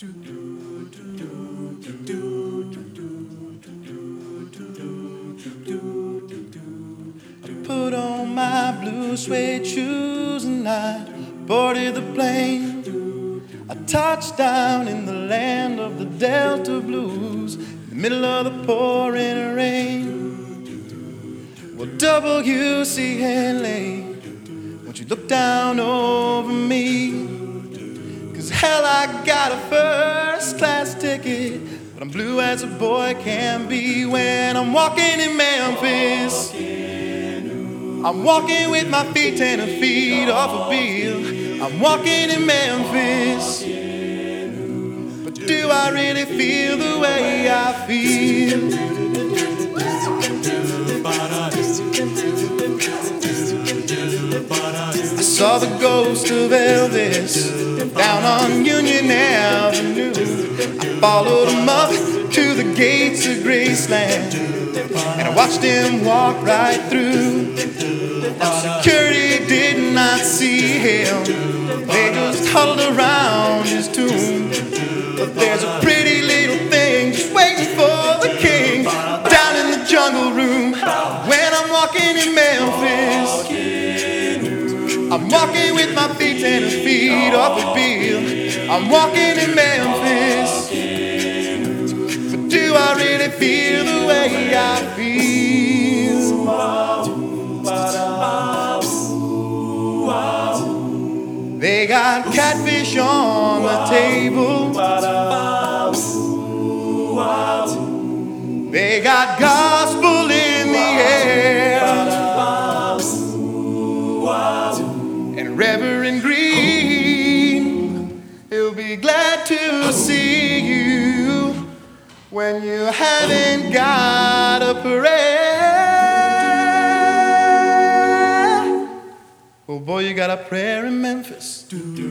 Put on my blue suede shoes and I boarded the plane. I touched down in the land of the Delta Blues, in the middle of the pouring rain. Well, W.C. Henley, won't you look down over me? 'Cause hell, I got a first class ticket, but I'm blue as a boy can be when I'm walking in Memphis. I'm walking with my feet 10 feet off a bill. I'm walking in Memphis. But do I really feel the way I feel? I saw the ghost of Elvis down on Union Avenue. I followed him up to the gates of Graceland, and I watched him walk right through. Security did not see him, they just huddled around his tomb. But there's a pretty little thing just waiting for the king down in the jungle room when I'm walking in Memphis. I'm walking with my feet 10 feet off a bill. I'm walking in Memphis. But do I really feel the way I feel? They got catfish on the table. They got gospel in the air. And Reverend Green, he'll be glad to see you when you haven't got a prayer. Oh boy, you got a prayer in Memphis.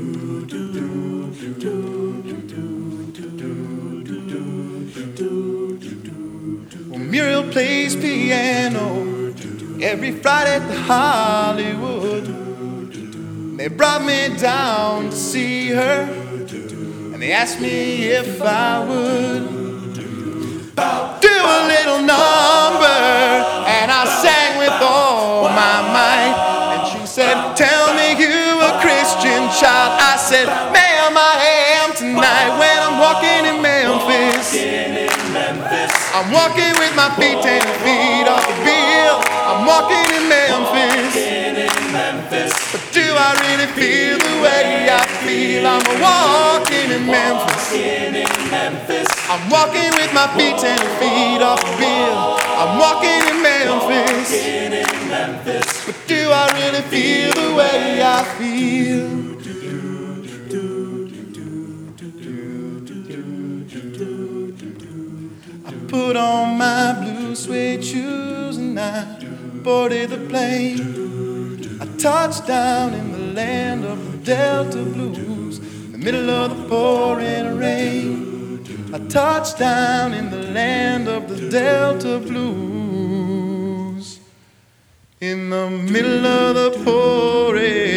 Well, Muriel plays piano every Friday at the Hollywood. They brought me down to see her, and they asked me if I would do a little number, and I sang with all my might. And she said, "Tell me you a Christian child." I said, "Ma'am, I am tonight." When I'm walking in Memphis, I'm walking with my feet 10 feet off the bill. I'm walking in Memphis. But do I really feel the way I feel? I'm walking in Memphis. I'm walking with my feet 10 feet off the bill. I'm walking in Memphis. But do I really feel the way I feel? I put on my blue suede shoes and I boarded the plane. I touched down in the land of the Delta Blues, in the middle of the pouring rain. I touched down in the land of the Delta Blues, in the middle of the pouring